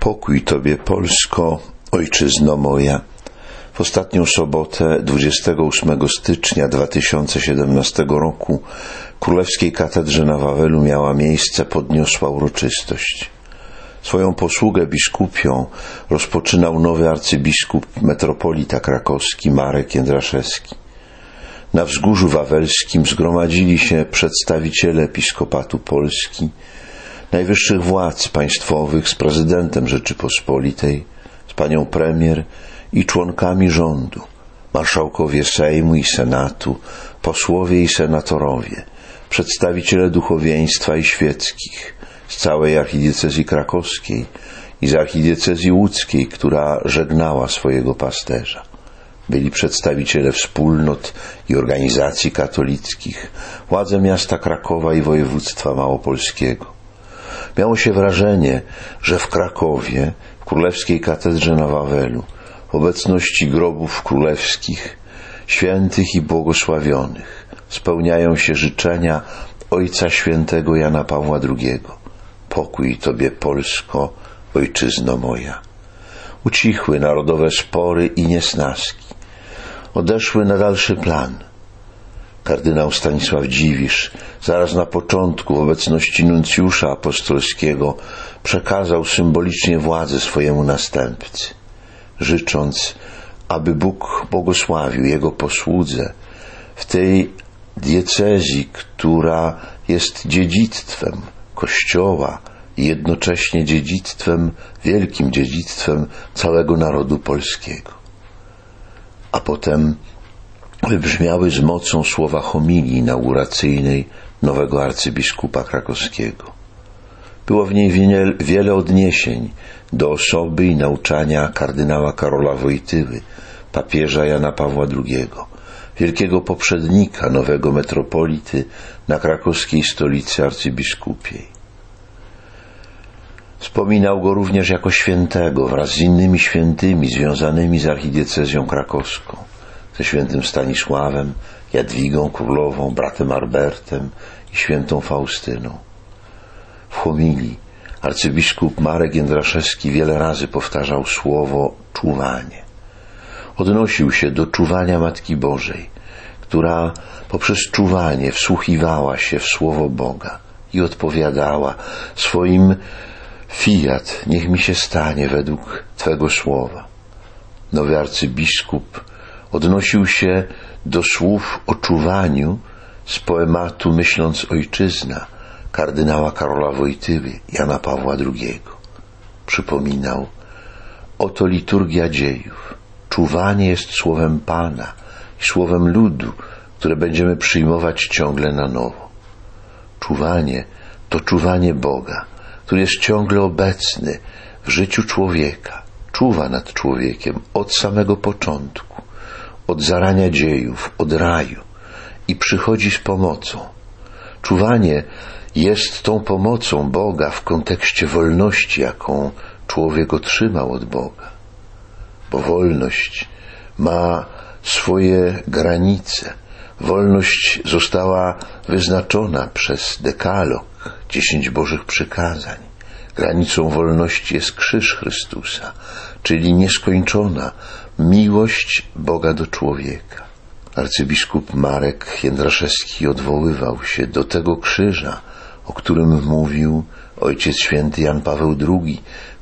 Pokój Tobie, Polsko, Ojczyzno moja. W ostatnią sobotę, 28 stycznia 2017 roku, w Królewskiej Katedrze na Wawelu miała miejsce podniosła uroczystość. Swoją posługę biskupią rozpoczynał nowy arcybiskup metropolita krakowski Marek Jędraszewski. Na wzgórzu wawelskim zgromadzili się przedstawiciele Episkopatu Polski, najwyższych władz państwowych z prezydentem Rzeczypospolitej, z panią premier i członkami rządu, marszałkowie Sejmu i Senatu, posłowie i senatorowie, przedstawiciele duchowieństwa i świeckich z całej archidiecezji krakowskiej i z archidiecezji łódzkiej, która żegnała swojego pasterza. Byli przedstawiciele wspólnot i organizacji katolickich, władze miasta Krakowa i województwa małopolskiego. Miało się wrażenie, że w Krakowie, w Królewskiej Katedrze na Wawelu, w obecności grobów królewskich, świętych i błogosławionych, spełniają się życzenia Ojca Świętego Jana Pawła II. Pokój Tobie, Polsko, Ojczyzno moja. Ucichły narodowe spory i niesnaski. Odeszły na dalszy plan. Kardynał Stanisław Dziwisz zaraz na początku w obecności nuncjusza apostolskiego przekazał symbolicznie władzę swojemu następcy, życząc, aby Bóg błogosławił jego posłudze w tej diecezji, która jest dziedzictwem Kościoła i jednocześnie dziedzictwem, wielkim dziedzictwem całego narodu polskiego. A potem wybrzmiały z mocą słowa homilii inauguracyjnej nowego arcybiskupa krakowskiego. Było w niej wiele odniesień do osoby i nauczania kardynała Karola Wojtyły, papieża Jana Pawła II, wielkiego poprzednika nowego metropolity na krakowskiej stolicy arcybiskupiej. Wspominał go również jako świętego wraz z innymi świętymi związanymi z archidiecezją krakowską, ze świętym Stanisławem, Jadwigą Królową, bratem Albertem i świętą Faustyną. W homilii arcybiskup Marek Jędraszewski wiele razy powtarzał słowo czuwanie. Odnosił się do czuwania Matki Bożej, która poprzez czuwanie wsłuchiwała się w słowo Boga i odpowiadała swoim fiat, niech mi się stanie według Twego słowa. Nowy arcybiskup odnosił się do słów o czuwaniu z poematu Myśląc Ojczyzna kardynała Karola Wojtyły, Jana Pawła II. Przypominał: oto liturgia dziejów. Czuwanie jest słowem Pana i słowem ludu, które będziemy przyjmować ciągle na nowo. Czuwanie to czuwanie Boga, który jest ciągle obecny w życiu człowieka, czuwa nad człowiekiem od samego początku, od zarania dziejów, od raju i przychodzi z pomocą. Czuwanie jest tą pomocą Boga w kontekście wolności, jaką człowiek otrzymał od Boga. Bo wolność ma swoje granice. Wolność została wyznaczona przez dekalog, 10 Bożych przykazań. Granicą wolności jest krzyż Chrystusa, czyli nieskończona miłość Boga do człowieka. Arcybiskup Marek Jędraszewski odwoływał się do tego krzyża, o którym mówił Ojciec Święty Jan Paweł II w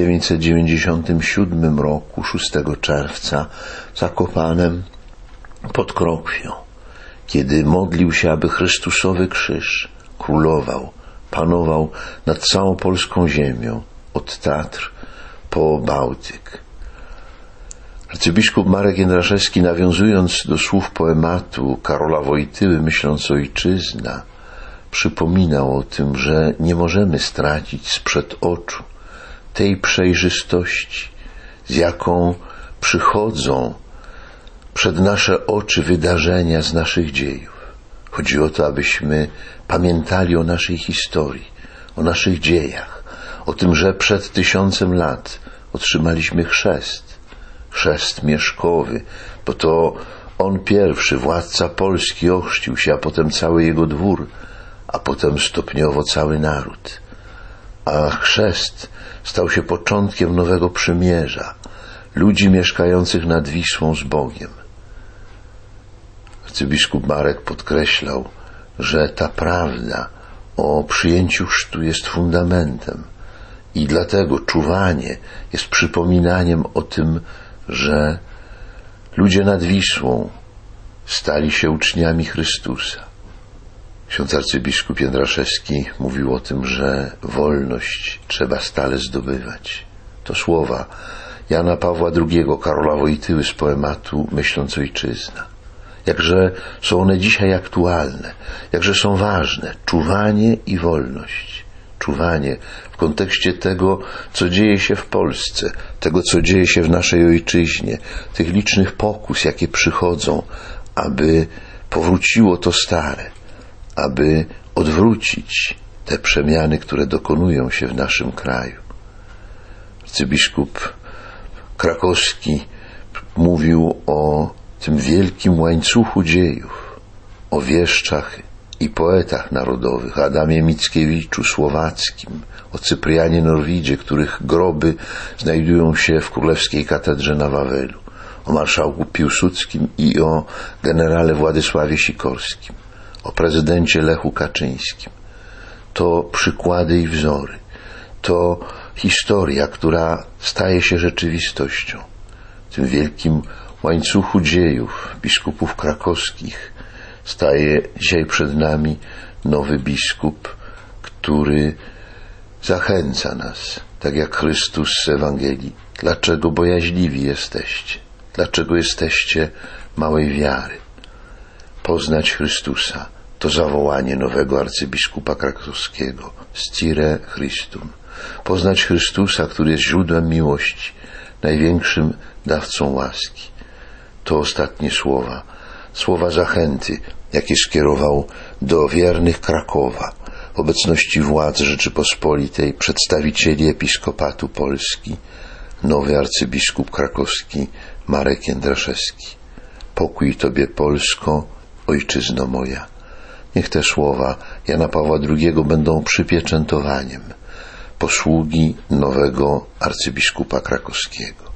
1997 roku, 6 czerwca, w Zakopanem pod Krokwią, kiedy modlił się, aby Chrystusowy krzyż królował, panował nad całą polską ziemią, od Tatr po Bałtyk. Arcybiskup Marek Jędraszewski, nawiązując do słów poematu Karola Wojtyły Myśląc Ojczyzna, przypominał o tym, że nie możemy stracić sprzed oczu tej przejrzystości, z jaką przychodzą przed nasze oczy wydarzenia z naszych dziejów. Chodzi o to, abyśmy pamiętali o naszej historii, o naszych dziejach, o tym, że przed 1000 lat otrzymaliśmy chrzest Mieszkowy, bo to on pierwszy, władca Polski, ochrzcił się, a potem cały jego dwór, a potem stopniowo cały naród. a chrzest stał się początkiem nowego przymierza ludzi mieszkających nad Wisłą z Bogiem. Arcybiskup Marek podkreślał, że ta prawda o przyjęciu chrztu jest fundamentem i dlatego czuwanie jest przypominaniem o tym, że ludzie nad Wisłą stali się uczniami Chrystusa. Ksiądz arcybiskup Jędraszewski mówił o tym, że wolność trzeba stale zdobywać. To słowa Jana Pawła II, Karola Wojtyły z poematu Myśląc Ojczyzna. Jakże są one dzisiaj aktualne, jakże są ważne. Czuwanie i wolność. Czuwanie w kontekście tego, co dzieje się w Polsce, tego, co dzieje się w naszej ojczyźnie, tych licznych pokus, jakie przychodzą, aby powróciło to stare, aby odwrócić te przemiany, które dokonują się w naszym kraju. Arcybiskup krakowski mówił o tym wielkim łańcuchu dziejów, o wieszczach i poetach narodowych, Adamie Mickiewiczu Słowackim, o Cyprianie Norwidzie, których groby znajdują się w Królewskiej Katedrze na Wawelu, o marszałku Piłsudskim i o generale Władysławie Sikorskim, o prezydencie Lechu Kaczyńskim. To przykłady i wzory. To historia, która staje się rzeczywistością. W tym wielkim łańcuchu dziejów biskupów krakowskich staje dzisiaj przed nami nowy biskup, który zachęca nas, tak jak Chrystus z Ewangelii. Dlaczego bojaźliwi jesteście? Dlaczego jesteście małej wiary? Poznać Chrystusa to zawołanie nowego arcybiskupa krakowskiego Scire Christum. Poznać Chrystusa, który jest źródłem miłości, największym dawcą łaski. To ostatnie słowa zachęty, jakie skierował do wiernych Krakowa, w obecności władz Rzeczypospolitej, przedstawicieli Episkopatu Polski, nowy arcybiskup krakowski Marek Jędraszewski. Pokój Tobie, Polsko, ojczyzno moja. Niech te słowa Jana Pawła II będą przypieczętowaniem posługi nowego arcybiskupa krakowskiego.